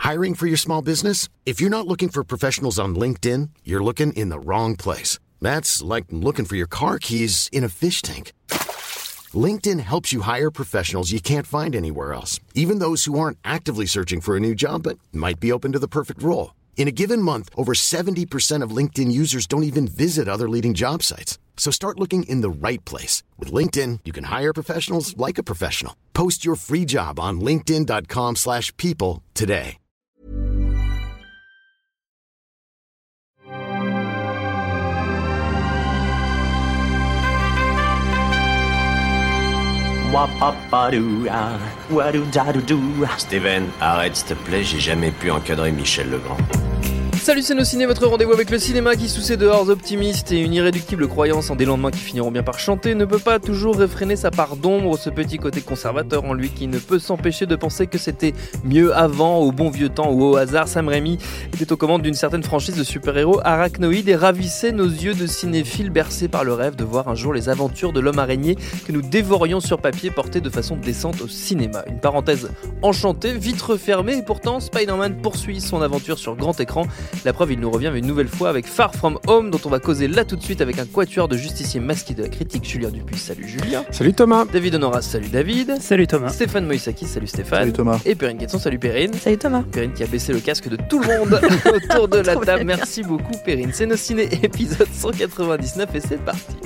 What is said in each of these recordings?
Hiring for your small business? If you're not looking for professionals on LinkedIn, you're looking in the wrong place. That's like looking for your car keys in a fish tank. LinkedIn helps you hire professionals you can't find anywhere else, even those who aren't actively searching for a new job but might be open to the perfect role. In a given month, over 70% of LinkedIn users don't even visit other leading job sites. So start looking in the right place. With LinkedIn, you can hire professionals like a professional. Post your free job on linkedin.com/people today. Steven, arrête s'il te plaît, j'ai jamais pu encadrer Michel Legrand. Salut c'est nos ciné, votre rendez-vous avec le cinéma qui, sous ses dehors optimistes et une irréductible croyance en des lendemains qui finiront bien par chanter, ne peut pas toujours réfréner sa part d'ombre, ce petit côté conservateur en lui qui ne peut s'empêcher de penser que c'était mieux avant, au bon vieux temps ou au hasard. Sam Raimi était aux commandes d'une certaine franchise de super-héros arachnoïdes et ravissait nos yeux de cinéphiles bercés par le rêve de voir un jour les aventures de l'homme araignée que nous dévorions sur papier portées de façon décente au cinéma. Une parenthèse enchantée, vite refermée, et pourtant Spider-Man poursuit son aventure sur grand écran. La preuve, il nous revient une nouvelle fois avec Far From Home, dont on va causer là tout de suite avec un quatuor de justiciers masqués de la critique, Julien Dupuis. Salut Julien. Salut Thomas. David Honoras, salut David. Salut Thomas. Stéphane Moïsaki, salut Stéphane. Salut Thomas. Et Perrine Quetzon, salut Perrine. Salut Thomas. Perrine qui a baissé le casque de tout le monde autour de la table. Merci beaucoup Perrine. C'est nos ciné épisode 199 et c'est parti.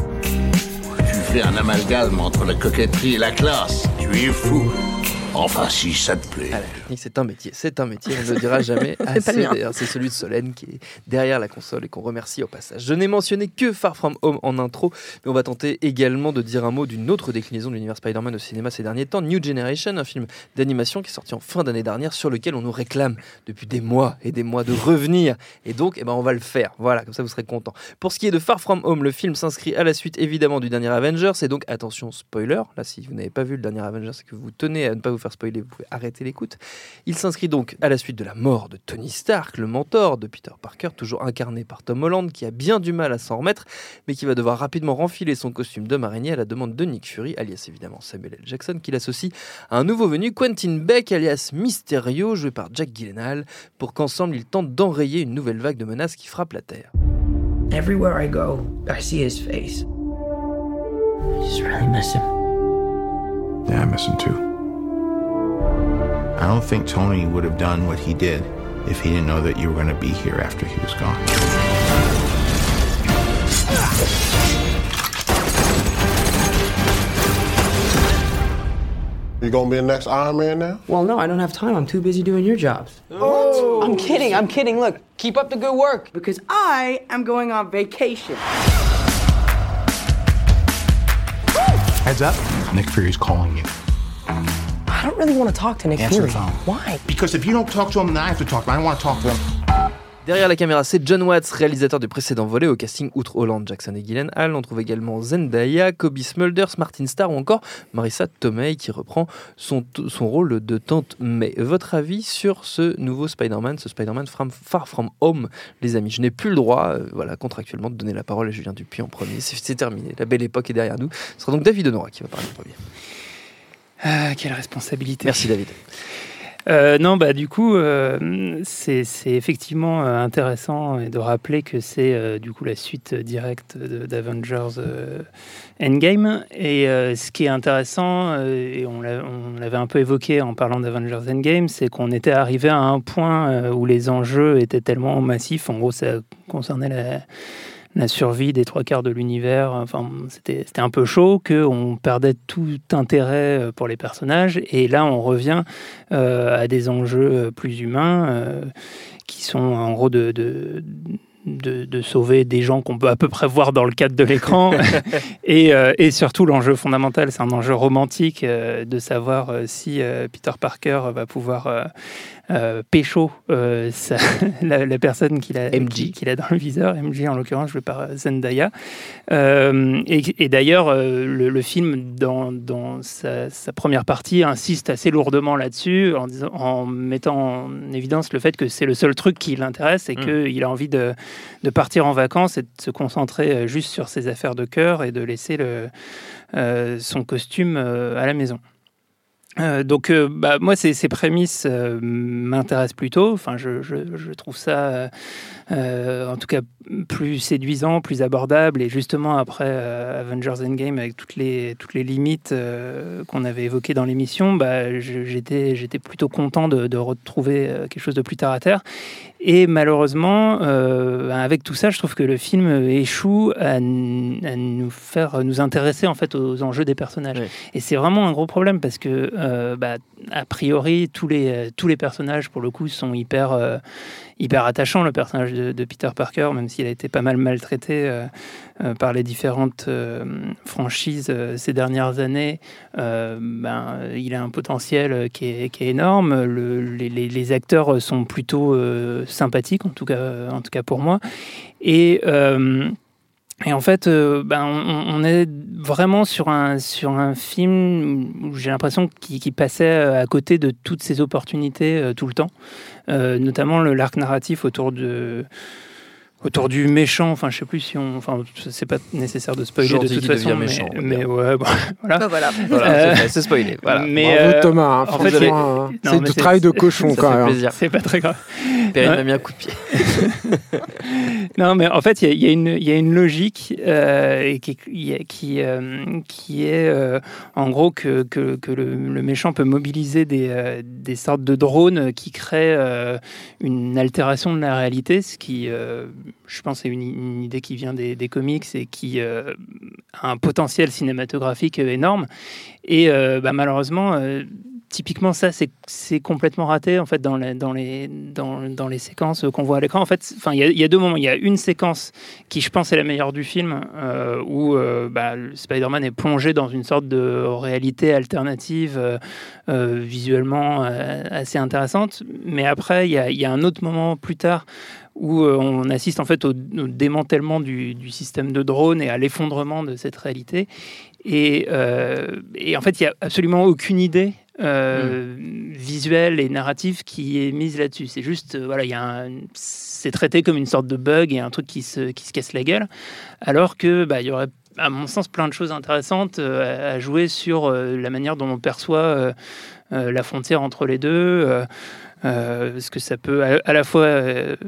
Tu fais un amalgame entre la coquetterie et la classe. Tu es fou. Enfin, si ça te plaît. Ah, la technique, c'est un métier, on ne le dira jamais assez. D'ailleurs, c'est celui de Solène qui est derrière la console et qu'on remercie au passage. Je n'ai mentionné que Far From Home en intro, mais on va tenter également de dire un mot d'une autre déclinaison de l'univers Spider-Man au cinéma ces derniers temps, New Generation, un film d'animation qui est sorti en fin d'année dernière, sur lequel on nous réclame depuis des mois et des mois de revenir. Et donc, on va le faire. Voilà, comme ça vous serez contents. Pour ce qui est de Far From Home, le film s'inscrit à la suite évidemment du dernier Avengers, et donc attention spoiler, là si vous n'avez pas vu le dernier Avengers et que vous tenez à ne pas vous faire spoiler, vous pouvez arrêter l'écoute. Il s'inscrit donc à la suite de la mort de Tony Stark, le mentor de Peter Parker, toujours incarné par Tom Holland, qui a bien du mal à s'en remettre, mais qui va devoir rapidement renfiler son costume d'homme araignée à la demande de Nick Fury, alias évidemment Samuel L. Jackson, qui l'associe à un nouveau venu, Quentin Beck, alias Mysterio, joué par Jack Gyllenhaal, pour qu'ensemble ils tentent d'enrayer une nouvelle vague de menaces qui frappe la Terre. Everywhere I go, I see his face. I just really miss him. Yeah, I miss him too. I don't think Tony would have done what he did if he didn't know that you were going to be here after he was gone. You gonna be the next Iron Man now? Well, no, I don't have time. I'm too busy doing your jobs. What? I'm kidding. Look, keep up the good work. Because I am going on vacation. Heads up, Nick Fury's calling you. I don't really want to talk to Nick Answer Fury. the phone. Why? Because if you don't talk to him, then I have to talk to him. I don't want to talk to him. Derrière la caméra, c'est John Watts, réalisateur du précédent volet. Au casting, outre Holland, Jackson et Gyllenhaal, on trouve également Zendaya, Cobie Smulders, Martin Starr ou encore Marissa Tomei qui reprend son rôle de Tante May. Votre avis sur ce nouveau Spider-Man, ce Spider-Man Far From Home, les amis? Je n'ai plus le droit, contractuellement, de donner la parole à Julien Dupuis en premier. C'est terminé, la belle époque est derrière nous. Ce sera donc David Honora qui va parler en premier. Quelle responsabilité. Merci David. Du coup, c'est effectivement intéressant de rappeler que c'est du coup la suite directe d'Avengers Endgame. Et ce qui est intéressant, et on l'avait un peu évoqué en parlant d'Avengers Endgame, c'est qu'on était arrivé à un point où les enjeux étaient tellement massifs. En gros, ça concernait la survie des 3/4 de l'univers, enfin, c'était un peu chaud, qu'on perdait tout intérêt pour les personnages. Et là, on revient à des enjeux plus humains, qui sont en gros de sauver des gens qu'on peut à peu près voir dans le cadre de l'écran. et surtout, l'enjeu fondamental, c'est un enjeu romantique, de savoir si Peter Parker va pouvoir pécho la personne qu'il a dans le viseur, MJ en l'occurrence, joué par Zendaya. Et d'ailleurs, le film, dans sa première partie, insiste assez lourdement là-dessus, en mettant en évidence le fait que c'est le seul truc qui l'intéresse et qu'il a envie de partir en vacances et de se concentrer juste sur ses affaires de cœur et de laisser son costume à la maison. Donc, moi, ces prémices m'intéressent plutôt. Enfin, je trouve ça, en tout cas, plus séduisant, plus abordable. Et justement, après Avengers Endgame, avec toutes les limites qu'on avait évoquées dans l'émission, j'étais plutôt content de retrouver quelque chose de plus terre à terre. Et malheureusement, avec tout ça, je trouve que le film échoue à nous intéresser en fait aux enjeux des personnages. Oui. Et c'est vraiment un gros problème parce que, a priori, tous les personnages, pour le coup, sont hyper attachant, le personnage de Peter Parker, même s'il a été pas mal maltraité par les différentes franchises ces dernières années. Il a un potentiel qui est énorme. Les acteurs sont plutôt sympathiques, en tout cas pour moi. Et en fait, on est vraiment sur un film où j'ai l'impression qu'il passait à côté de toutes ces opportunités tout le temps, notamment l'arc narratif autour du méchant. Enfin, je sais plus si c'est pas nécessaire de spoiler de toute façon, mais ouais, voilà. C'est spoilé. Voilà. Mais bravo Thomas, en fait, c'est du travail de cochon quand même. Plaisir. C'est pas très grave. Perrine m'a mis un coup de pied. Non, mais en fait, il y a une logique qui est en gros que le méchant peut mobiliser des sortes de drones qui créent une altération de la réalité, ce qui, je pense, est une idée qui vient des comics et qui a un potentiel cinématographique énorme. Et malheureusement, typiquement, ça, c'est complètement raté en fait dans les séquences qu'on voit à l'écran. En fait, il y a deux moments. Il y a une séquence qui, je pense, est la meilleure du film, où Spider-Man est plongé dans une sorte de réalité alternative, visuellement assez intéressante. Mais après, il y a un autre moment plus tard où on assiste en fait au démantèlement du système de drone et à l'effondrement de cette réalité. Et en fait, il n'y a absolument aucune idée visuelle et narrative qui est mise là-dessus. C'est juste, c'est traité comme une sorte de bug et un truc qui se casse la gueule, alors que il y aurait, à mon sens, plein de choses intéressantes à jouer sur la manière dont on perçoit la frontière entre les deux. Parce que ça peut à la fois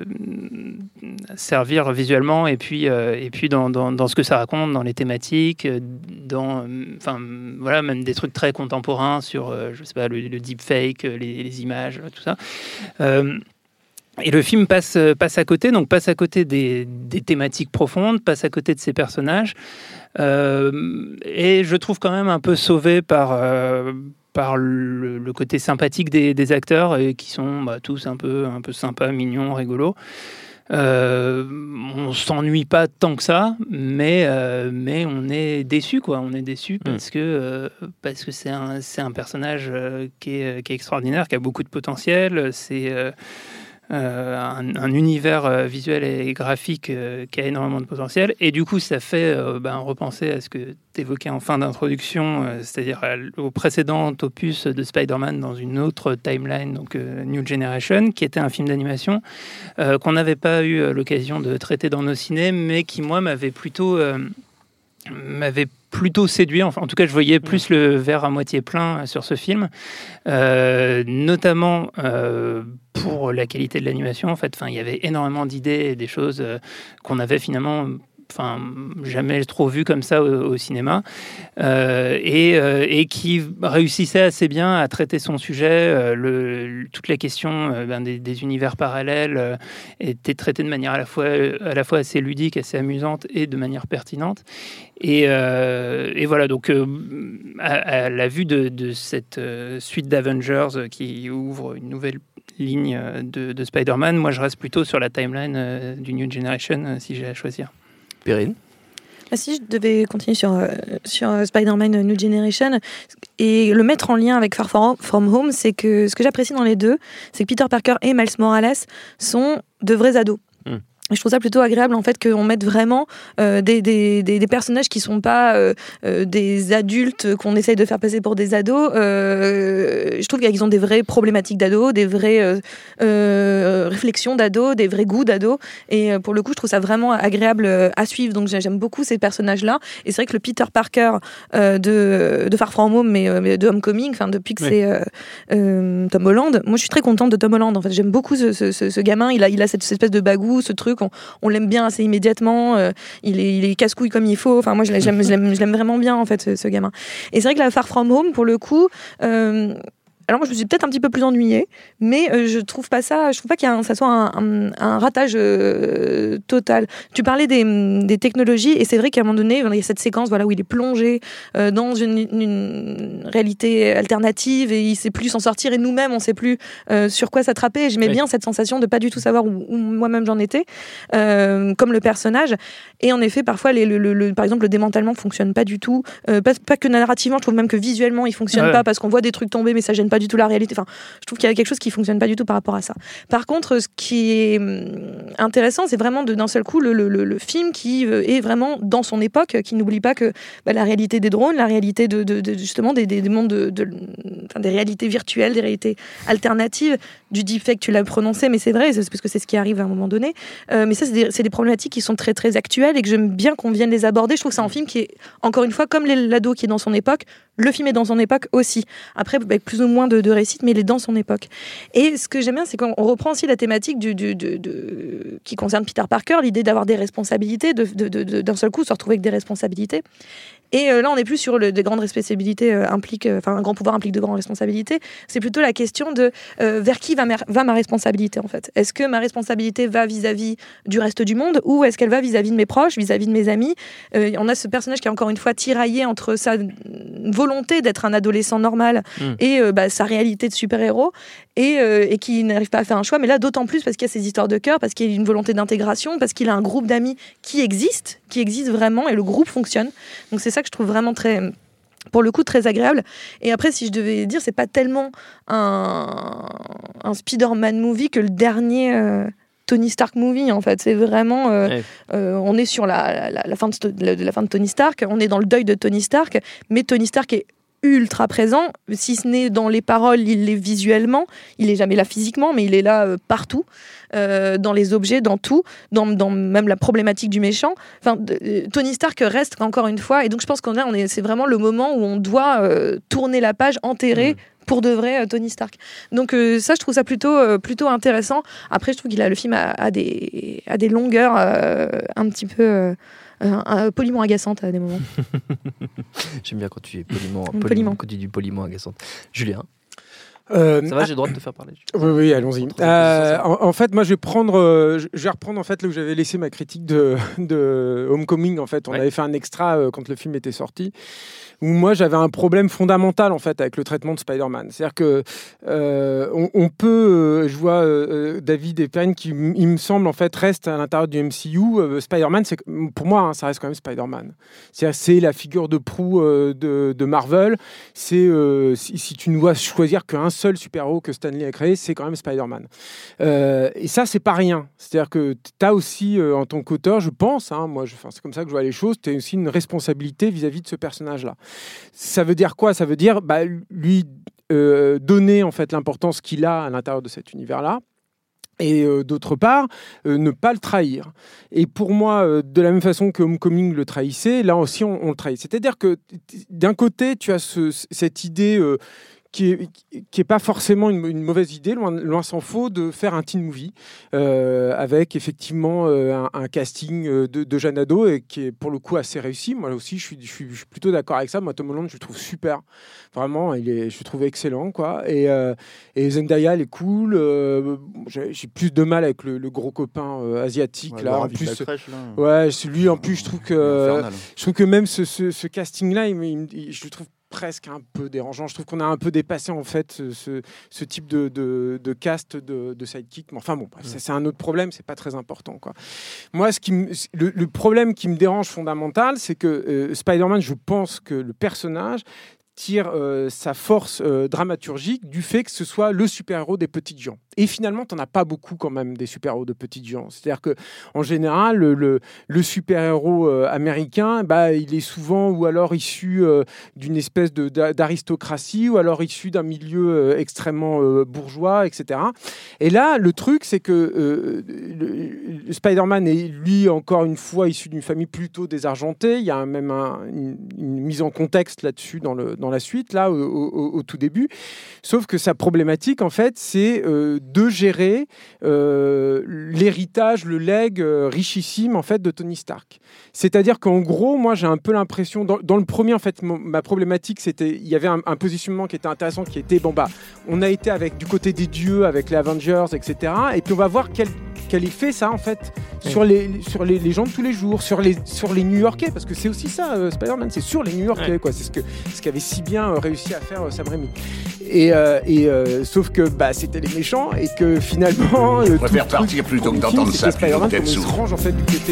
servir visuellement et puis dans ce que ça raconte, dans les thématiques, même des trucs très contemporains sur je sais pas, le deepfake, les images, tout ça. Et le film passe à côté des thématiques profondes, passe à côté de ses personnages, et je trouve quand même un peu sauvé par le côté sympathique des acteurs, qui sont tous un peu sympas, mignons, rigolos. On s'ennuie pas tant que ça, mais on est déçu, quoi. On est déçu parce que c'est un personnage qui est extraordinaire, qui a beaucoup de potentiel. C'est un univers visuel et graphique qui a énormément de potentiel, et du coup ça fait repenser à ce que tu évoquais en fin d'introduction, c'est-à-dire au précédent opus de Spider-Man dans une autre timeline, donc New Generation, qui était un film d'animation qu'on n'avait pas eu l'occasion de traiter dans nos cinés, mais qui, moi, m'avait plutôt séduit. Enfin, en tout cas, je voyais plus le verre à moitié plein sur ce film, notamment pour la qualité de l'animation. En fait, il y avait énormément d'idées et des choses qu'on avait finalement jamais trop vu comme ça au cinéma, et qui réussissait assez bien à traiter son sujet. Toute la question des univers parallèles était traitée de manière à la fois assez ludique, assez amusante, et de manière pertinente. Et voilà, donc à la vue de cette suite d'Avengers qui ouvre une nouvelle ligne de Spider-Man, moi je reste plutôt sur la timeline du New Generation, si j'ai à choisir. Perrine ? Si je devais continuer sur Spider-Man New Generation et le mettre en lien avec Far From Home, c'est que ce que j'apprécie dans les deux, c'est que Peter Parker et Miles Morales sont de vrais ados. je trouve ça plutôt agréable en fait qu'on mette vraiment des personnages qui sont pas des adultes qu'on essaye de faire passer pour des ados. Je trouve qu'ils ont des vraies problématiques d'ados, des vraies réflexions d'ados, des vrais goûts d'ados. Et pour le coup, je trouve ça vraiment agréable à suivre. Donc j'aime beaucoup ces personnages-là. Et c'est vrai que le Peter Parker de Far From Home, mais de Homecoming, enfin depuis que c'est Tom Holland, moi je suis très contente de Tom Holland. En fait, j'aime beaucoup ce gamin. Il a cette espèce de bagou, ce truc. On l'aime bien assez immédiatement. Il est casse-couille comme il faut. Enfin, moi, je l'aime vraiment bien, en fait, ce gamin. Et c'est vrai que la Far From Home, pour le coup... alors moi je me suis peut-être un petit peu plus ennuyée, mais je trouve pas ça, je trouve pas ça soit un ratage total. Tu parlais des technologies et c'est vrai qu'à un moment donné il y a cette séquence où il est plongé dans une réalité alternative et il sait plus s'en sortir et nous-mêmes on sait plus sur quoi s'attraper. Et j'aimais bien cette sensation de pas du tout savoir où moi-même j'en étais, comme le personnage. Et en effet parfois par exemple le démantèlement fonctionne pas du tout, pas que narrativement, je trouve même que visuellement il fonctionne pas parce qu'on voit des trucs tomber mais ça gêne pas du tout la réalité. Enfin, je trouve qu'il y a quelque chose qui fonctionne pas du tout par rapport à ça. Par contre, ce qui est intéressant, c'est vraiment d'un seul coup le film qui est vraiment dans son époque, qui n'oublie pas que la réalité des drones, la réalité justement des mondes des réalités virtuelles, des réalités alternatives, du deepfake, tu l'as prononcé, mais c'est vrai, c'est parce que c'est ce qui arrive à un moment donné. Mais ça, c'est des problématiques qui sont très très actuelles et que j'aime bien qu'on vienne les aborder. Je trouve que c'est un film qui est, encore une fois, comme l'ado qui est dans son époque, le film est dans son époque aussi. Après, avec plus ou moins de récits, mais il est dans son époque. Et ce que j'aime bien, c'est qu'on reprend aussi la thématique qui concerne Peter Parker, l'idée d'avoir des responsabilités, d'un seul coup se retrouver avec des responsabilités. Et là, on n'est plus sur des grandes responsabilités un grand pouvoir implique de grandes responsabilités. C'est plutôt la question de vers qui va ma responsabilité, en fait. Est-ce que ma responsabilité va vis-à-vis du reste du monde ou est-ce qu'elle va vis-à-vis de mes proches, vis-à-vis de mes amis? On a ce personnage qui est encore une fois tiraillé entre sa volonté d'être un adolescent normal et sa réalité de super-héros et qui n'arrive pas à faire un choix. Mais là, d'autant plus parce qu'il y a ces histoires de cœur, parce qu'il y a une volonté d'intégration, parce qu'il a un groupe d'amis qui existe vraiment et le groupe fonctionne. Donc c'est ça que je trouve vraiment pour le coup très agréable. Et après, si je devais dire, c'est pas tellement un Spider-Man movie que le dernier Tony Stark movie, en fait. C'est vraiment on est sur la fin de Tony Stark, on est dans le deuil de Tony Stark, mais Tony Stark est ultra présent, si ce n'est dans les paroles, il l'est visuellement, il est jamais là physiquement, mais il est là partout, dans les objets, dans tout, dans même la problématique du méchant. Enfin, Tony Stark reste encore une fois, et donc je pense c'est vraiment le moment où on doit tourner la page, enterrer pour de vrai Tony Stark. Donc ça, je trouve ça plutôt intéressant. Après, je trouve le film a des longueurs un petit peu poliment agaçante à des moments. J'aime bien quand tu es poliment agaçante. Julien, ça va, j'ai le droit de te faire parler. Oui, allons-y. En fait, moi, je vais reprendre en fait là où j'avais laissé ma critique de Homecoming. En fait, on avait fait un extra quand le film était sorti, où moi j'avais un problème fondamental en fait avec le traitement de Spider-Man. C'est-à-dire que on peut, je vois David et Payne qui, il me semble en fait, reste à l'intérieur du MCU. Spider-Man, pour moi, ça reste quand même Spider-Man. C'est la figure de proue de Marvel. C'est si tu ne dois choisir qu'un seul super-héros que Stanley a créé, c'est quand même Spider-Man. Et ça, c'est pas rien. C'est-à-dire que tu as aussi, en tant qu'auteur, je pense, c'est comme ça que je vois les choses, tu as aussi une responsabilité vis-à-vis de ce personnage-là. Ça veut dire quoi ? Ça veut dire lui donner en fait l'importance qu'il a à l'intérieur de cet univers-là. Et d'autre part, ne pas le trahir. Et pour moi, de la même façon que Homecoming le trahissait, là aussi on le trahit. C'est-à-dire que d'un côté, tu as cette idée qui est pas forcément une mauvaise idée, loin s'en faut, de faire un teen movie avec effectivement un casting de jeunes ados et qui est pour le coup assez réussi. Moi aussi, je suis plutôt d'accord avec ça. Moi, Tom Holland, je le trouve super. Vraiment, je le trouve excellent, quoi. Et Zendaya, elle est cool. J'ai plus de mal avec le gros copain asiatique là. En plus, ouais, celui en plus, je trouve que même ce casting-là, je le trouve presque un peu dérangeant. Je trouve qu'on a un peu dépassé en fait ce type de cast de sidekick. Mais enfin bon, c'est un autre problème, c'est pas très important, quoi. Moi, le problème qui me dérange fondamental, c'est que Spider-Man, je pense que le personnage tire sa force dramaturgique du fait que ce soit le super-héros des petits gens. Et finalement, t'en as pas beaucoup quand même des super-héros de petits géants. C'est-à-dire que en général, le super-héros américain, il est souvent ou alors issu d'une espèce d'aristocratie ou alors issu d'un milieu extrêmement bourgeois, etc. Et là, le truc, c'est que le Spider-Man est, lui, encore une fois, issu d'une famille plutôt désargentée. Il y a même une mise en contexte là-dessus dans la suite, là, au tout début. Sauf que sa problématique, en fait, c'est de gérer l'héritage, le legs richissime, en fait, de Tony Stark. C'est-à-dire qu'en gros, moi, j'ai un peu l'impression... Dans le premier, en fait, ma problématique, c'était... Il y avait un positionnement qui était intéressant, qui était, on a été du côté des dieux, avec les Avengers, etc. Et puis, on va voir quel effet ça, en fait, sur les gens de tous les jours, sur les New-Yorkais, parce que c'est aussi ça, Spider-Man, c'est sur les New-Yorkais, quoi. C'est ce qu'avait si bien réussi à faire Sam Raimi. Et sauf que c'était les méchants et que finalement je préfère partir plutôt que d'entendre ça. Spider-Man, il se range en fait du côté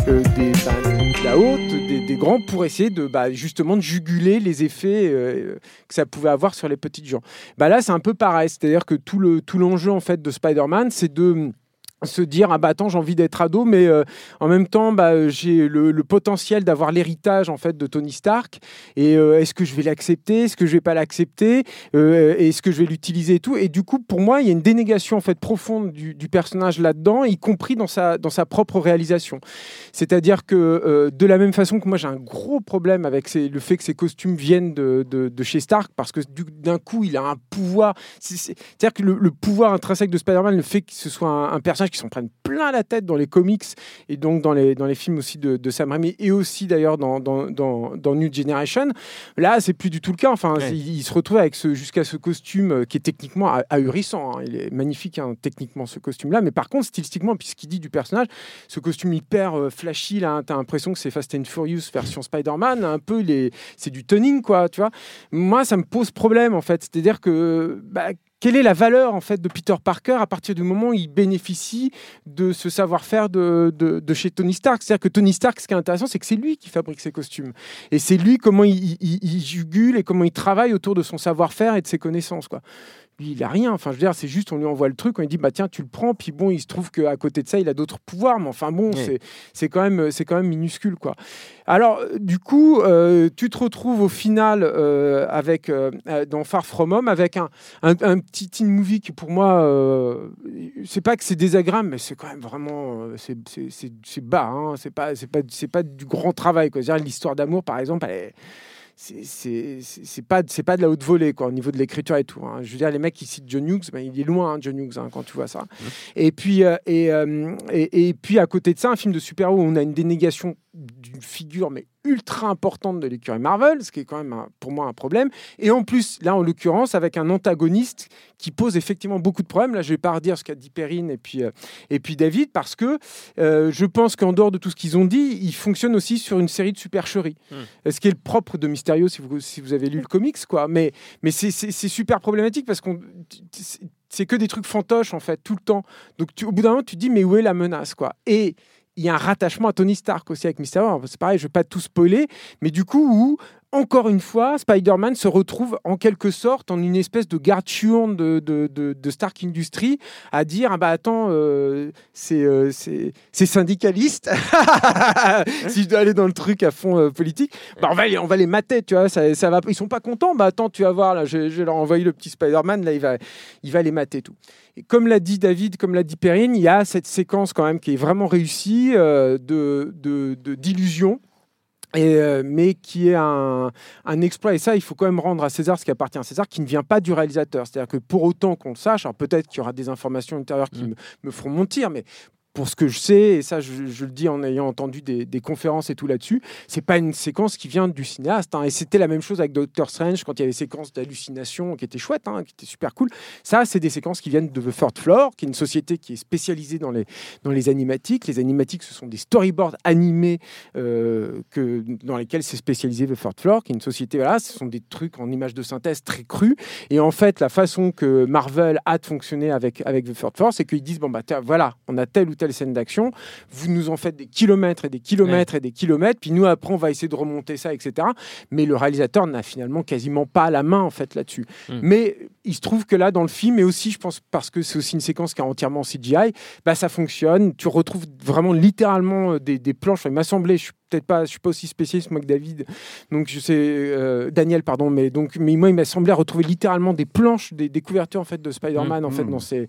de la haute, des grands, pour essayer de justement de juguler les effets que ça pouvait avoir sur les petits gens. Là, c'est un peu pareil, c'est-à-dire que tout l'enjeu en fait de Spider-Man, c'est de se dire attends, j'ai envie d'être ado, mais en même temps j'ai le potentiel d'avoir l'héritage en fait de Tony Stark, et est-ce que je vais l'accepter, est-ce que je vais pas l'accepter, est-ce que je vais l'utiliser et tout. Et du coup, pour moi, il y a une dénégation en fait profonde du personnage là-dedans, y compris dans sa propre réalisation. C'est-à-dire que de la même façon que moi j'ai un gros problème avec le fait que ces costumes viennent de chez Stark, parce que d'un coup il a un pouvoir, c'est-à-dire que le pouvoir intrinsèque de Spider-Man, le fait que ce soit un personnage qui s'en prennent plein la tête dans les comics et donc dans les films aussi de Sam Raimi, et aussi d'ailleurs dans New Generation. Là, c'est plus du tout le cas. Enfin, il se retrouve avec jusqu'à ce costume qui est techniquement ahurissant. Il est magnifique techniquement, ce costume-là, mais par contre stylistiquement, puis ce qu'il dit du personnage, ce costume hyper flashy là, t'as l'impression que c'est Fast and Furious version Spider-Man. Un peu, c'est du toning, quoi. Tu vois. Moi, ça me pose problème en fait. C'est-à-dire que quelle est la valeur en fait de Peter Parker à partir du moment où il bénéficie de ce savoir-faire de chez Tony Stark? C'est-à-dire que Tony Stark, ce qui est intéressant, c'est que c'est lui qui fabrique ses costumes. Et c'est lui comment il jugule et comment il travaille autour de son savoir-faire et de ses connaissances, quoi. Lui, il a rien. Enfin, je veux dire, c'est juste, on lui envoie le truc, on lui dit, tiens, tu le prends. Puis bon, il se trouve qu'à côté de ça, il a d'autres pouvoirs. Mais enfin, bon, c'est quand même minuscule, quoi. Alors, du coup, tu te retrouves au final dans Far From Home avec un petit teen movie qui, pour moi, c'est pas que c'est désagréable, mais c'est quand même vraiment, c'est bas. Hein. C'est pas du grand travail, quoi. C'est-à-dire, l'histoire d'amour, par exemple, c'est pas de la haute volée, quoi, au niveau de l'écriture et tout, hein. Je veux dire, les mecs qui citent John Hughes, il est loin, John Hughes, quand tu vois ça. Et puis à côté de ça, un film de super-héros où on a une dénégation d'une figure mais ultra importante de l'écurie Marvel, ce qui est quand même pour moi un problème. Et en plus, là en l'occurrence, avec un antagoniste qui pose effectivement beaucoup de problèmes. Là, je vais pas redire ce qu'a dit Perrine et puis David, parce que je pense qu'en dehors de tout ce qu'ils ont dit, ils fonctionnent aussi sur une série de supercheries. Ce qui est le propre de Mysterio, si vous avez lu le comics, quoi. Mais c'est super problématique parce qu'on c'est que des trucs fantoches en fait tout le temps. Donc au bout d'un moment, tu te dis mais où est la menace, quoi. Et il y a un rattachement à Tony Stark aussi avec Mysterio. C'est pareil, je ne vais pas tout spoiler, mais du coup, où, encore une fois, Spider-Man se retrouve en quelque sorte en une espèce de garde-chiourne de Stark Industries à dire attends, c'est syndicaliste. Si je dois aller dans le truc à fond politique, on va les mater, tu vois, ça va, ils sont pas contents. Attends, tu vas voir, là, je vais leur envoyer le petit Spider-Man, là, il va les mater tout. Et comme l'a dit David, comme l'a dit Perrine, il y a cette séquence quand même qui est vraiment réussie d'illusion. Mais qui est un exploit, et ça il faut quand même rendre à César ce qui appartient à César, qui ne vient pas du réalisateur. C'est-à-dire que pour autant qu'on le sache, alors peut-être qu'il y aura des informations intérieures qui me feront mentir, mais pour ce que je sais, et ça je le dis en ayant entendu des conférences et tout là-dessus, c'est pas une séquence qui vient du cinéaste, hein. Et c'était la même chose avec Doctor Strange quand il y avait des séquences d'hallucination qui étaient chouettes, hein, qui étaient super cool. Ça, c'est des séquences qui viennent de The Third Floor, qui est une société qui est spécialisée dans les animatiques. Les animatiques, ce sont des storyboards animés dans lesquels c'est spécialisé The Third Floor, qui est une société, voilà, ce sont des trucs en images de synthèse très crus. Et en fait, la façon que Marvel a de fonctionner avec The Third Floor, c'est qu'ils disent voilà, on a telle ou telle scène d'action, vous nous en faites des kilomètres et des kilomètres et des kilomètres, puis nous après on va essayer de remonter ça, etc. Mais le réalisateur n'a finalement quasiment pas la main en fait là-dessus. Mais il se trouve que là, dans le film, et aussi, je pense, parce que c'est aussi une séquence qui est entièrement en CGI, ça fonctionne. Tu retrouves vraiment littéralement des planches. Enfin, il m'a semblé, je suis pas aussi spécialiste moi que David, donc je sais Daniel, pardon, mais moi il m'a semblé retrouver littéralement des planches, des couvertures en fait de Spider-Man en fait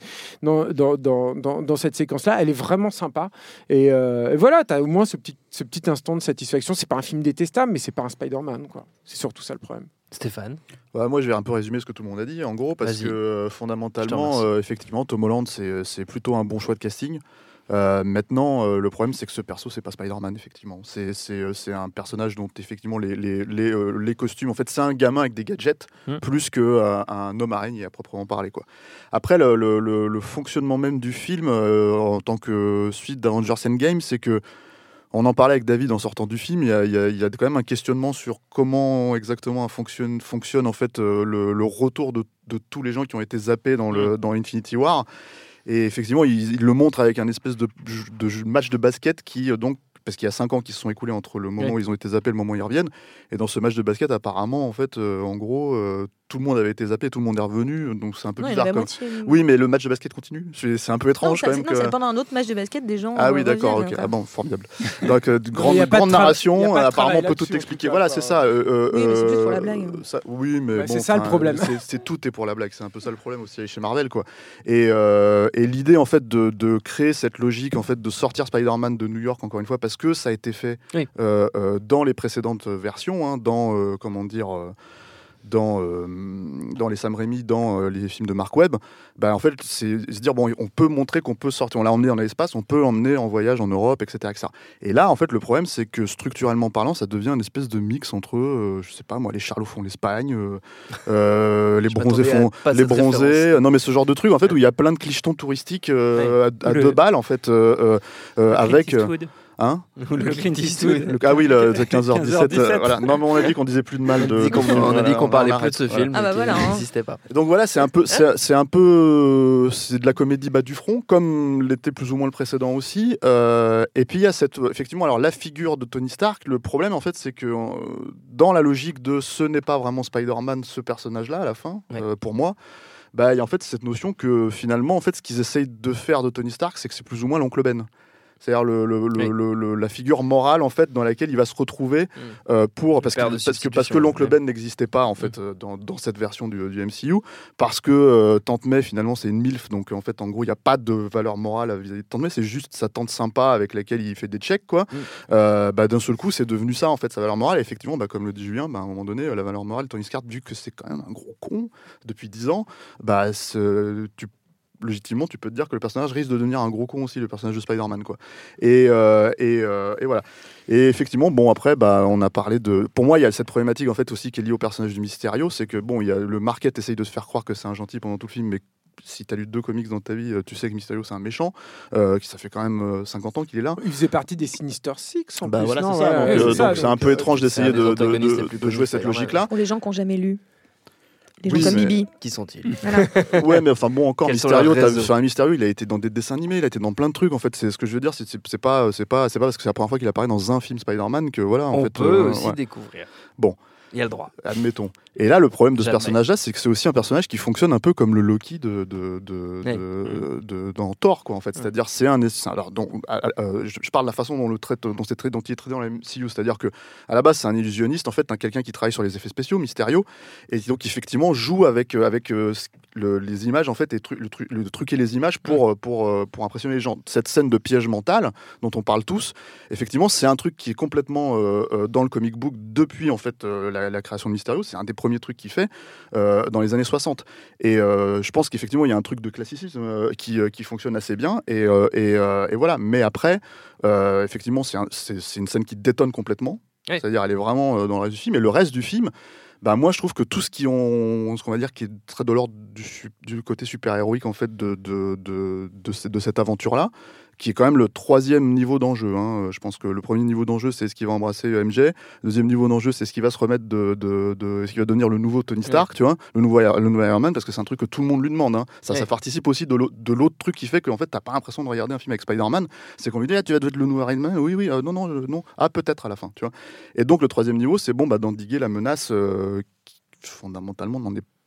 dans cette séquence-là. Elle est vraiment sympa et voilà, t'as au moins ce petit instant de satisfaction. C'est pas un film détestable, mais c'est pas un Spider-Man quoi. C'est surtout ça le problème. Stéphane. Moi, je vais un peu résumer ce que tout le monde a dit, en gros, parce que fondamentalement, effectivement, Tom Holland, c'est plutôt un bon choix de casting. Maintenant, le problème, c'est que ce perso, c'est pas Spider-Man, effectivement. C'est un personnage dont, effectivement, les costumes, en fait, c'est un gamin avec des gadgets, plus qu'un homme araignée à proprement parler, quoi. Après, le fonctionnement même du film, en tant que suite d'Avengers Endgame, c'est que on en parlait avec David en sortant du film, il y a quand même un questionnement sur comment exactement fonctionne en fait le retour de tous les gens qui ont été zappés dans Infinity War. Et effectivement, il le montre avec un espèce de match de basket qui, donc, parce qu'il y a 5 ans qui se sont écoulés entre le moment où ils ont été zappés et le moment où ils reviennent. Et dans ce match de basket, apparemment, en fait, en gros, tout le monde avait été zappé, tout le monde est revenu, donc c'est un peu bizarre. Oui, mais le match de basket continue. C'est un peu étrange quand même. C'est pendant un autre match de basket, des gens. Ah oui, d'accord, ok. Ah bon, formidable. Donc, grande narration, apparemment, on peut tout expliquer. Voilà, c'est ça. Oui, mais c'est juste pour la blague. Oui, mais bon. C'est ça le problème. Tout est pour la blague. C'est un peu ça le problème aussi chez Marvel, quoi. Et l'idée, en fait, de créer cette logique, en fait, de sortir Spider-Man de New York, encore une fois, parce que ça a été fait dans les précédentes versions, dans, comment dire. Dans les Sam Raimi, dans les films de Mark Webb, en fait, c'est se dire, bon, on peut montrer qu'on peut sortir, on l'a emmené dans l'espace, on peut emmener en voyage en Europe, etc., etc. Et là, en fait, le problème, c'est que structurellement parlant, ça devient une espèce de mix entre, je sais pas moi, les Charlots font l'Espagne, les Bronzés font les Bronzés, non mais ce genre de truc, en fait, où il y a plein de clichetons touristiques à 2 balles, en fait, avec... le Clint Eastwood. Ah oui, le 15h17. Voilà. Non, mais on a dit qu'on disait plus de mal de. On a dit qu'on parlait plus de ce film. Voilà. Il n'existait pas. Donc voilà, c'est de la comédie bas du front, comme l'était plus ou moins le précédent aussi. Et puis il y a effectivement, alors la figure de Tony Stark. Le problème, en fait, c'est que dans la logique de ce n'est pas vraiment Spider-Man, ce personnage-là, à la fin, pour moi. Il y a en fait cette notion que finalement, en fait, ce qu'ils essayent de faire de Tony Stark, c'est que c'est plus ou moins l'oncle Ben. C'est-à-dire la figure morale en fait dans laquelle il va se retrouver parce que l'oncle Ben n'existait pas en fait dans cette version du MCU, parce que Tante May finalement c'est une MILF, donc en fait en gros il n'y a pas de valeur morale vis-à-vis de Tante May, c'est juste sa tante sympa avec laquelle il fait des checks quoi. D'un seul coup c'est devenu ça en fait sa valeur morale, et effectivement comme le dit Julien, à un moment donné la valeur morale de Tony Stark, vu que c'est quand même un gros con depuis 10 ans, légitimement, tu peux te dire que le personnage risque de devenir un gros con aussi, le personnage de Spider-Man, quoi. Et voilà. Et effectivement, bon, après, on a parlé de... Pour moi, il y a cette problématique, en fait, aussi, qui est liée au personnage du Mysterio, c'est que, bon, il y a le market essaye de se faire croire que c'est un gentil pendant tout le film, mais si tu as lu 2 comics dans ta vie, tu sais que Mysterio, c'est un méchant, ça fait quand même 50 ans qu'il est là. Il faisait partie des Sinister Six, en plus. Voilà, c'est ça. Donc, c'est un peu étrange d'essayer de jouer cette logique-là. Pour les gens qui n'ont jamais lu. Les gens comme Bibi. Qui sont-ils? Ouais, mais enfin bon, encore Mysterio, Mysterio, il a été dans des dessins animés, il a été dans plein de trucs. En fait, c'est ce que je veux dire, c'est pas parce que c'est la première fois qu'il apparaît dans un film Spider-Man que voilà. On peut aussi découvrir. Bon. Il y a le droit. Admettons. Et là, le problème de ce personnage-là, c'est que c'est aussi un personnage qui fonctionne un peu comme le Loki dans Thor, quoi, en fait. C'est-à-dire, je parle de la façon dont il est traité dans la MCU. C'est-à-dire que, à la base, c'est un illusionniste, en fait, quelqu'un qui travaille sur les effets spéciaux, Mysterio, et donc effectivement joue avec les images, en fait, et truquer les images pour impressionner les gens. Cette scène de piège mental dont on parle tous, effectivement, c'est un truc qui est complètement dans le comic book depuis, en fait, la création de Mysterio. C'est un des premiers trucs qu'il fait dans les années 60. Et je pense qu'effectivement, il y a un truc de classicisme qui fonctionne assez bien. Et voilà. Mais après, effectivement, c'est une scène qui détonne complètement. Oui. C'est-à-dire, elle est vraiment dans le reste du film. Et le reste du film, moi, je trouve que tout ce qu'on va dire qui est très de l'ordre du côté super-héroïque, en fait, de cette aventure-là, qui est quand même le 3e niveau d'enjeu. Je pense que le premier niveau d'enjeu, c'est ce qui va embrasser MJ. Le deuxième niveau d'enjeu, c'est ce qui va se remettre ce qui va devenir le nouveau Tony Stark, tu vois, le nouveau Iron Man, parce que c'est un truc que tout le monde lui demande. Ça participe aussi de l'autre truc qui fait qu'en fait, t'as pas l'impression de regarder un film avec Spider-Man. C'est qu'on lui dit, tu vas être le nouveau Iron Man. Oui, non. Ah, peut-être à la fin, tu vois. Et donc, le 3e niveau, c'est d'endiguer la menace qui, fondamentalement, n'en est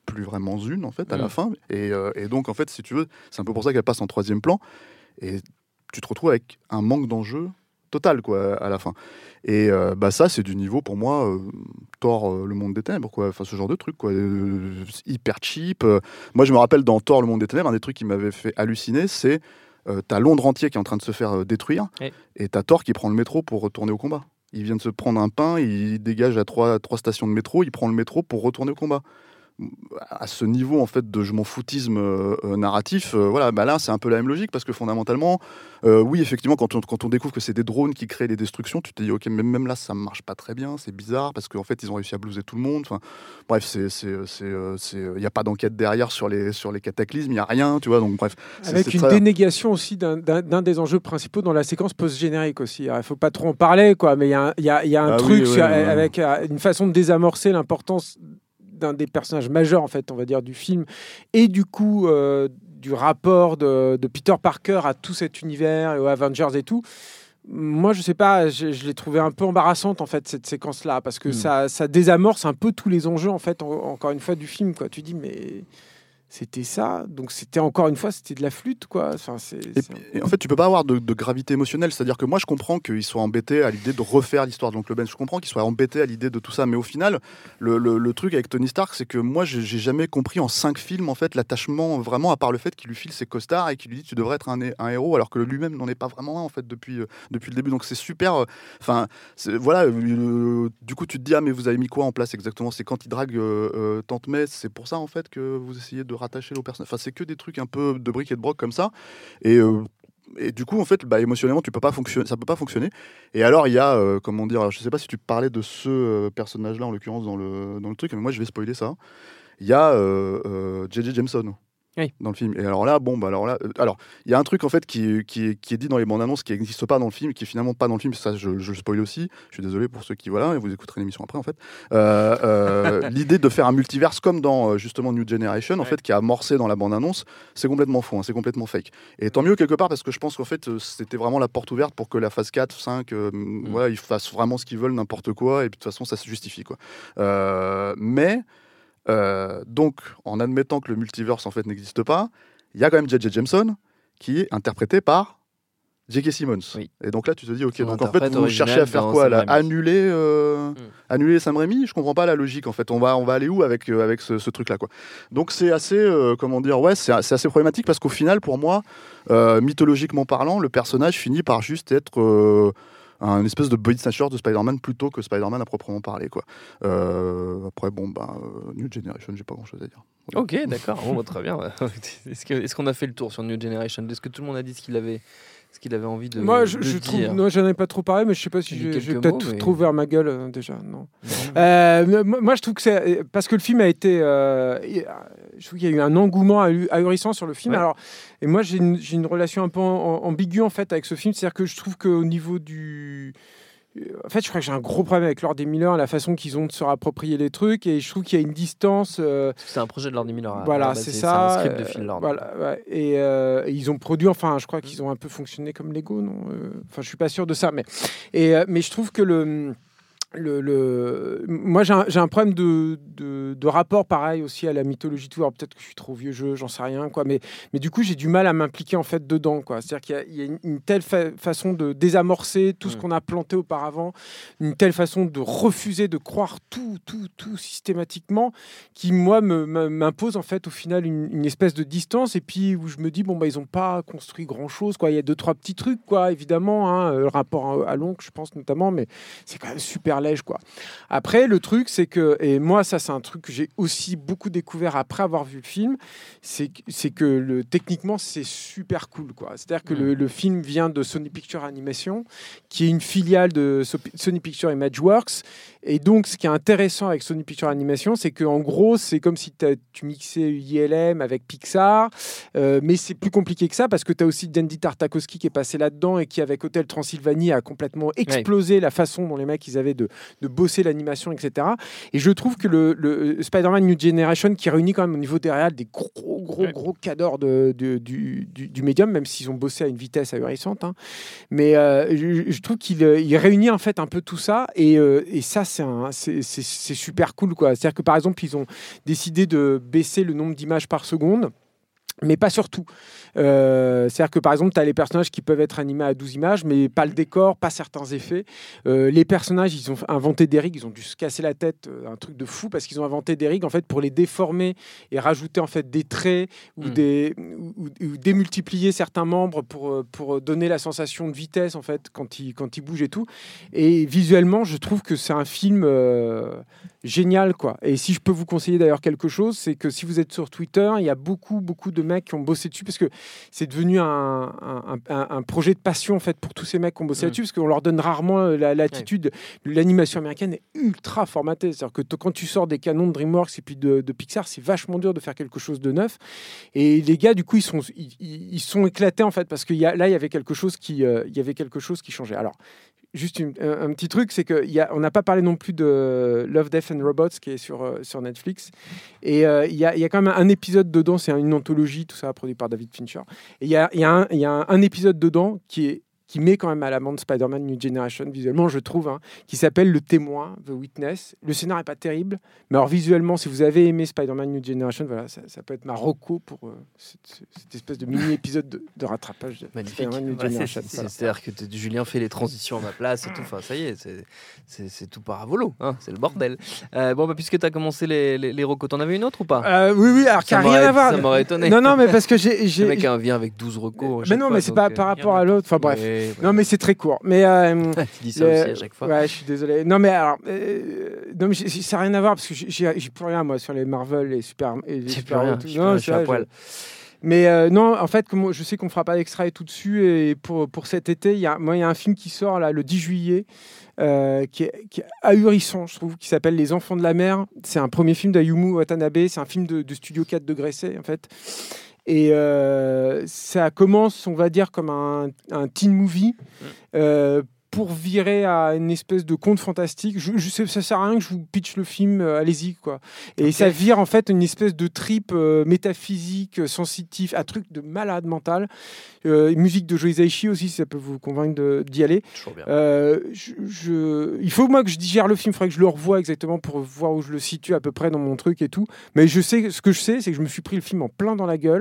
plus vraiment une en fait à la fin. Et donc en fait, si tu veux, c'est un peu pour ça qu'elle passe en 3e plan. Et tu te retrouves avec un manque d'enjeu total quoi à la fin. Et ça c'est du niveau pour moi Thor le monde des ténèbres quoi, enfin ce genre de truc quoi, hyper cheap. Moi je me rappelle dans Thor le monde des ténèbres, un des trucs qui m'avait fait halluciner, c'est t'as Londres entier qui est en train de se faire détruire, et t'as Thor qui prend le métro pour retourner au combat. Il vient de se prendre un pain, il dégage à 3 stations de métro, il prend le métro pour retourner au combat. À ce niveau en fait de je m'en foutisme narratif, là c'est un peu la même logique, parce que fondamentalement oui effectivement quand on découvre que c'est des drones qui créent les destructions, tu te dis ok, même là ça marche pas très bien, c'est bizarre parce qu'en fait ils ont réussi à blouser tout le monde, enfin bref il y a pas d'enquête derrière sur les cataclysmes, il y a rien, tu vois, donc bref avec une dénégation aussi d'un des enjeux principaux dans la séquence post-générique aussi. Il faut pas trop en parler quoi, mais il y a un truc avec une façon de désamorcer l'importance d'un des personnages majeurs en fait on va dire du film, et du coup du rapport de Peter Parker à tout cet univers et aux Avengers et tout. Moi je sais pas, je l'ai trouvé un peu embarrassante en fait cette séquence là, parce que ça désamorce un peu tous les enjeux en fait encore une fois du film quoi. Tu dis mais c'était ça, donc c'était encore une fois c'était de la flûte quoi. Enfin, et en fait tu peux pas avoir de gravité émotionnelle, c'est-à-dire que moi je comprends qu'ils soient embêtés à l'idée de refaire l'histoire de l'oncle Ben, je comprends qu'ils soient embêtés à l'idée de tout ça, mais au final le truc avec Tony Stark, c'est que moi j'ai jamais compris en 5 films en fait l'attachement vraiment, à part le fait qu'il lui file ses costards et qu'il lui dit tu devrais être un héros, alors que lui-même n'en est pas vraiment un en fait depuis le début, donc c'est super du coup tu te dis ah mais vous avez mis quoi en place exactement, c'est quand il drague Tante May, c'est pour ça en fait que vous essayez de rattacher au personnage, enfin c'est que des trucs un peu de bric et de broc comme ça, et du coup en fait émotionnellement ça peut pas fonctionner. Et alors il y a alors, je sais pas si tu parlais de ce personnage là en l'occurrence dans le truc, mais moi je vais spoiler ça. Il y a J.J. Jameson dans le film, et alors là il y a un truc en fait qui est dit dans les bandes annonces qui n'existe pas dans le film, qui est finalement pas dans le film, ça je le spoil aussi, je suis désolé pour ceux qui vous écouterez l'émission après en fait. L'idée de faire un multiverse comme dans justement New Generation en fait, qui est amorcé dans la bande annonce, c'est complètement faux, c'est complètement fake, et tant mieux quelque part, parce que je pense qu'en fait c'était vraiment la porte ouverte pour que la phase 4, 5 ils fassent vraiment ce qu'ils veulent, n'importe quoi, et puis de toute façon ça se justifie quoi. Donc, en admettant que le multiverse en fait n'existe pas, il y a quand même J.J. Jameson qui est interprété par J.K. Simmons. Oui. Et donc là, tu te dis, ok, donc en fait, vous cherchez à faire quoi là, annuler Sam Raimi? Je comprends pas la logique en fait. On va aller où avec ce truc là quoi. Donc c'est assez c'est assez problématique, parce qu'au final, pour moi, mythologiquement parlant, le personnage finit par juste être un espèce de body snatcher de Spider-Man plutôt que Spider-Man à proprement parler quoi. Après New Generation, j'ai pas grand chose à dire. Voilà. Ok, d'accord, très bien. Est-ce qu'on a fait le tour sur New Generation? Est-ce que tout le monde a dit ce qu'il avait envie de moi, je trouve, dire? Non, j'en ai pas trop parlé, mais je sais pas si je vais peut-être trop vers ma gueule déjà. Non. Moi, je trouve que c'est parce que le film a été. Je trouve qu'il y a eu un engouement ahurissant sur le film. Ouais. Alors, et moi, j'ai une relation un peu ambiguë en fait avec ce film, c'est-à-dire que je trouve qu'au niveau du En fait, je crois que j'ai un gros problème avec Lord et Miller, la façon qu'ils ont de se réapproprier les trucs, et je trouve qu'il y a une distance. C'est un projet de Lord et Miller. Voilà, c'est ça. C'est un script de Phil Lord. Voilà, ouais. Et ils ont produit, enfin, je crois qu'ils ont un peu fonctionné comme Lego, non? Enfin, je suis pas sûr de ça, mais je trouve que moi j'ai un problème de rapport pareil aussi à la mythologie tout. Alors peut-être que je suis trop vieux jeu, j'en sais rien quoi, mais du coup j'ai du mal à m'impliquer en fait dedans quoi. C'est-à-dire qu'il y a une telle façon de désamorcer tout ce qu'on a planté auparavant, une telle façon de refuser de croire tout systématiquement, qui moi m'impose en fait au final une espèce de distance, et puis où je me dis ils ont pas construit grand chose quoi. Il y a 2-3 petits trucs quoi, évidemment, hein, le rapport à l'oncle je pense notamment, mais c'est quand même super lège quoi. Après le truc c'est que, et moi ça c'est un truc que j'ai aussi beaucoup découvert après avoir vu le film, c'est que techniquement c'est super cool quoi. C'est-à-dire que le film vient de Sony Pictures Animation, qui est une filiale de Sony Pictures Imageworks, et donc ce qui est intéressant avec Sony Pictures Animation, c'est qu'en gros c'est comme si tu mixais ILM avec Pixar, mais c'est plus compliqué que ça, parce que tu as aussi Genndy Tartakovsky qui est passé là-dedans et qui avec Hotel Transylvanie a complètement explosé la façon dont les mecs ils avaient de de bosser l'animation, etc. Et je trouve que le Spider-Man New Generation, qui réunit quand même au niveau des réals des gros cadors du médium, même s'ils ont bossé à une vitesse ahurissante, hein. Mais je trouve qu'il réunit en fait un peu tout ça, et ça c'est super cool, quoi. C'est-à-dire que par exemple ils ont décidé de baisser le nombre d'images par seconde, mais pas sur tout. C'est-à-dire que par exemple, tu as les personnages qui peuvent être animés à 12 images, mais pas le décor, pas certains effets. Les personnages, ils ont inventé des rigs, ils ont dû se casser la tête, un truc de fou, parce qu'ils ont inventé des rigs en fait, pour les déformer et rajouter en fait, des traits ou démultiplier certains membres pour donner la sensation de vitesse en fait, quand ils bougent et tout. Et visuellement, je trouve que c'est un film génial, quoi. Et si je peux vous conseiller d'ailleurs quelque chose, c'est que si vous êtes sur Twitter, il y a beaucoup de mecs qui ont bossé dessus, parce que c'est devenu un projet de passion en fait pour tous ces mecs qui ont bossé là-dessus, parce qu'on leur donne rarement la latitude. L'animation américaine est ultra formatée, c'est-à-dire que quand tu sors des canons de DreamWorks et puis de Pixar, c'est vachement dur de faire quelque chose de neuf. Et les gars, du coup, ils sont éclatés en fait, parce que là, il y avait quelque chose qui changeait. Alors, juste un petit truc, c'est qu'on n'a pas parlé non plus de Love, Death and Robots, qui est sur Netflix. Et il y a quand même un épisode dedans, c'est une anthologie, tout ça produit par David Fincher. Et il y a un épisode dedans qui met quand même à l'amende Spider-Man New Generation, visuellement, je trouve, hein, qui s'appelle Le Témoin, The Witness. Le scénario n'est pas terrible, mais alors visuellement, si vous avez aimé Spider-Man New Generation, voilà, ça peut être ma reco pour cette espèce de mini-épisode de rattrapage de Spider-Man New Generation. C'est-à-dire que Julien fait les transitions à ma place et tout, enfin, ça y est, c'est tout paravolo, hein, c'est le bordel. Puisque tu as commencé les recos, t'en avais une autre ou pas? Oui, alors qui n'a rien à voir. Ça m'aurait étonné. Non, mais parce que j'ai... Le mec vient avec 12 recos. Mais non, mais c'est pas par rapport à l'autre, enfin bref. Non, mais c'est très court. Mais tu dis ça aussi à chaque fois. Ouais, je suis désolé. Non, mais alors, non, mais ça n'a rien à voir, parce que j'ai plus rien moi sur les Marvel et super. J'ai plus rien. Non, je suis à poil. Mais non, en fait, comme je sais qu'on fera pas d'extra et tout dessus, et pour cet été, il y a un film qui sort là le 10 juillet. Qui est ahurissant, je trouve, qui s'appelle Les Enfants de la Mer. C'est un premier film d'Ayumu Watanabe. C'est un film de studio 4 degrés C, en fait. Et ça commence, on va dire, comme un teen movie pour virer à une espèce de conte fantastique. Ça sert à rien que je vous pitch le film, allez-y, quoi. Et okay. Ça vire en fait une espèce de trip métaphysique, sensitif, un truc de malade mental. Musique de Joe Hisaishi aussi, si ça peut vous convaincre d'y aller. Il faut moi que je digère le film, il faudrait que je le revoie exactement pour voir où je le situe à peu près dans mon truc et tout. Mais ce que je sais, c'est que je me suis pris le film en plein dans la gueule.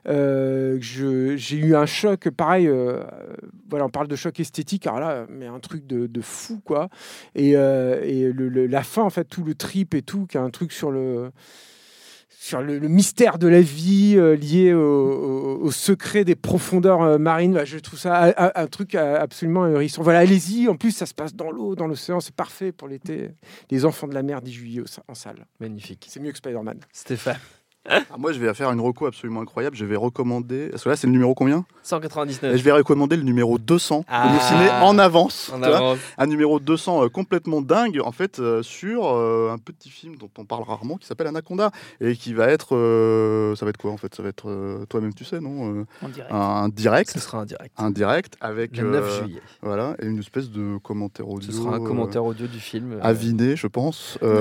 J'ai eu un choc, pareil, voilà, on parle de choc esthétique, alors là, mais un truc de fou, quoi. Et la fin, en fait, tout le trip et tout, qui a un truc sur le mystère de la vie lié au secret des profondeurs marines. Je trouve ça un truc absolument ahurissant. Voilà, allez-y. En plus, ça se passe dans l'eau, dans l'océan. C'est parfait pour l'été. Les Enfants de la Mer, 10 juillet en salle. Magnifique. C'est mieux que Spider-Man. Stéphane. Alors moi, je vais faire une reco absolument incroyable. Je vais recommander... Parce que là, c'est le numéro combien ? 199. Et je vais recommander le numéro 200, le ciné en avance. Un numéro 200 complètement dingue, en fait, sur un petit film dont on parle rarement, qui s'appelle Anaconda, et qui va être... ça va être quoi, en fait ? Ça va être... toi-même, tu sais, non ? Un direct. Ce sera un direct. Un direct avec... Le 9 juillet. Voilà, et une espèce de commentaire audio. Ce sera un commentaire audio du film. Aviné, je pense. Non,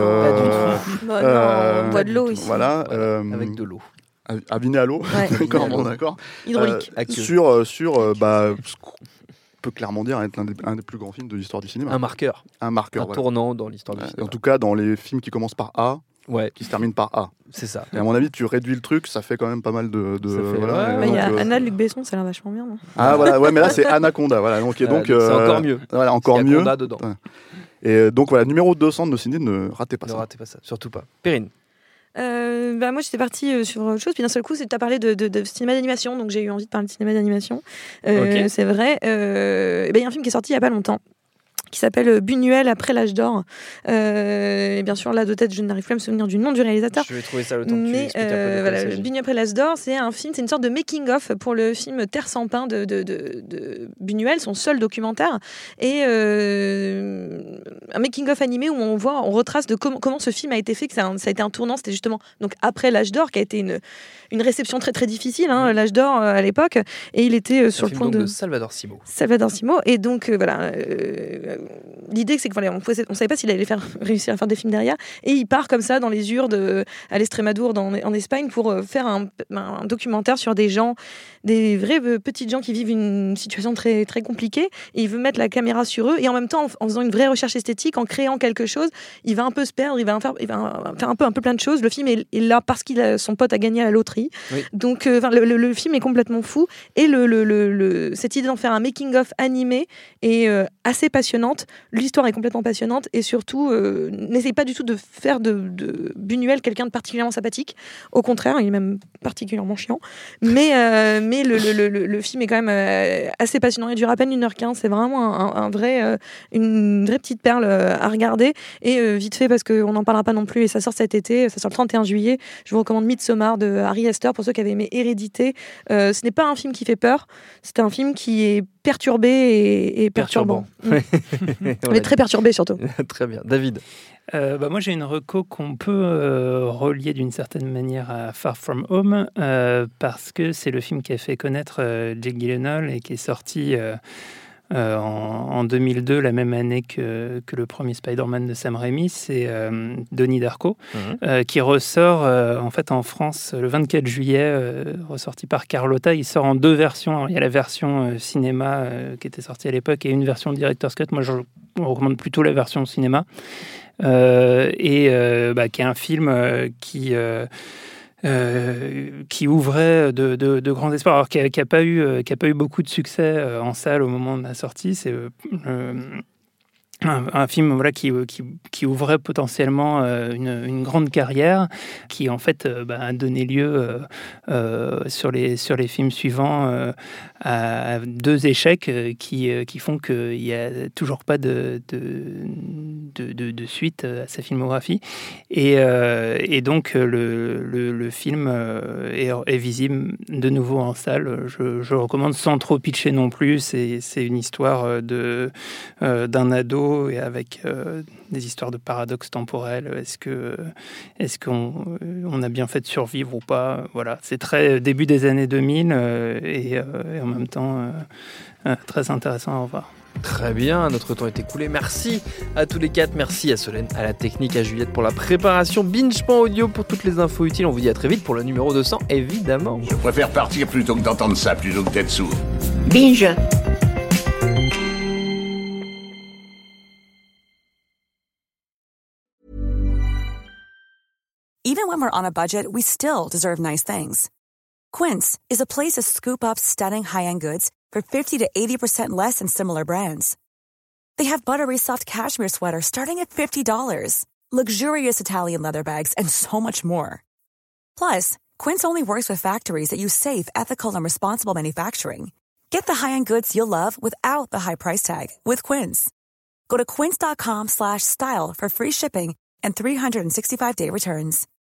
on boit de l'eau ici. Voilà. Avec de l'eau. Aviné à l'eau, d'accord, bon, d'accord. Hydraulique. Sur ce qu'on peut clairement dire être un des plus grands films de l'histoire du cinéma. Un marqueur. Un voilà. Tournant dans l'histoire du cinéma. En tout cas, dans les films qui commencent par A, qui se terminent par A. C'est ça. Et à mon avis, tu réduis le truc, ça fait quand même pas mal de il y a Anna de Luc Besson, ça a l'air vachement bien. Non voilà, ouais, mais là c'est Anaconda, voilà. Donc c'est encore mieux. Voilà, encore mieux. Anaconda dedans. Et donc voilà, numéro 200 de nos ciné, ne ratez pas ça. Ne ratez pas ça, surtout pas. Perrine. Moi j'étais partie sur autre chose, puis d'un seul coup tu as parlé de cinéma d'animation, donc j'ai eu envie de parler de cinéma d'animation. C'est vrai. Il y a un film qui est sorti il n'y a pas longtemps qui s'appelle Buñuel après l'âge d'or. Et bien sûr, là, de tête, je n'arrive plus à me souvenir du nom du réalisateur. Je vais trouver ça le temps que tu expliques un peu. Voilà, Buñuel après l'âge d'or, c'est un film, c'est une sorte de making-of pour le film Terre sans pain de Buñuel, son seul documentaire. Et un making-of animé où on retrace de comment ce film a été fait, que ça a été un tournant. C'était justement donc après l'âge d'or, qui a été une réception très très difficile, l'âge d'or à l'époque. Et il était sur le point de Salvador Simo. Et donc, voilà. l'idée, c'est que voilà, on savait pas s'il allait réussir à faire des films derrière, et il part comme ça dans les Urdes à l'Estrémadour en Espagne pour faire un documentaire sur des gens, des vrais petites gens qui vivent une situation très très compliquée, et il veut mettre la caméra sur eux, et en même temps en faisant une vraie recherche esthétique, en créant quelque chose, il va un peu se perdre, il va faire un peu plein de choses. Le film est là parce son pote a gagné à la loterie. Oui. Donc le film est complètement fou, et cette idée d'en faire un making-of animé est assez passionnante. L'histoire est complètement passionnante, et surtout n'essaye pas du tout de faire de Buñuel quelqu'un de particulièrement sympathique. Au contraire, il est même particulièrement chiant. Mais le film est quand même assez passionnant. Il dure à peine 1h15. C'est vraiment une vraie petite perle à regarder. Et vite fait, parce qu'on n'en parlera pas non plus, et ça sort cet été, ça sort le 31 juillet, je vous recommande Midsommar de Ari Aster pour ceux qui avaient aimé Hérédité. Ce n'est pas un film qui fait peur, c'est un film qui est perturbé et perturbant. On est très perturbé surtout. Très bien. David? Moi, j'ai une reco qu'on peut relier d'une certaine manière à Far From Home, parce que c'est le film qui a fait connaître Jake Gyllenhaal et qui est sorti en 2002, la même année que le premier Spider-Man de Sam Raimi. C'est Donnie Darko, qui ressort en fait en France le 24 juillet, ressorti par Carlotta. Il sort en 2 versions. Alors, il y a la version cinéma qui était sortie à l'époque et une version Director's Cut. Moi, je recommande plutôt la version cinéma. Qui est un film qui ouvrait de grands espoirs, alors qui a pas eu beaucoup de succès en salle au moment de la sortie. C'est un film qui ouvrait potentiellement une grande carrière, qui en fait a donné lieu sur les films suivants à 2 échecs qui font qu'il n'y a toujours pas de suite à sa filmographie, et donc le film est visible de nouveau en salle. Je recommande sans trop pitcher non plus. C'est une histoire d'un ado et avec des histoires de paradoxes temporels. Est-ce qu'on a bien fait de survivre ou pas? Voilà, c'est très début des années 2000 et en même temps très intéressant à revoir. Très bien, notre temps est écoulé. Merci à tous les 4. Merci à Solène, à la technique, à Juliette pour la préparation. Binge.audio pour toutes les infos utiles. On vous dit à très vite pour le numéro 200, évidemment. Je préfère partir plutôt que d'entendre ça, plutôt que d'être sourd. Binge. Even when we're on a budget, we still deserve nice things. Quince is a place to scoop up stunning high-end goods for 50 to 80% less than similar brands. They have buttery soft cashmere sweaters starting at $50, luxurious Italian leather bags, and so much more. Plus, Quince only works with factories that use safe, ethical, and responsible manufacturing. Get the high-end goods you'll love without the high price tag with Quince. Go to quince.com/style for free shipping and 365-day returns.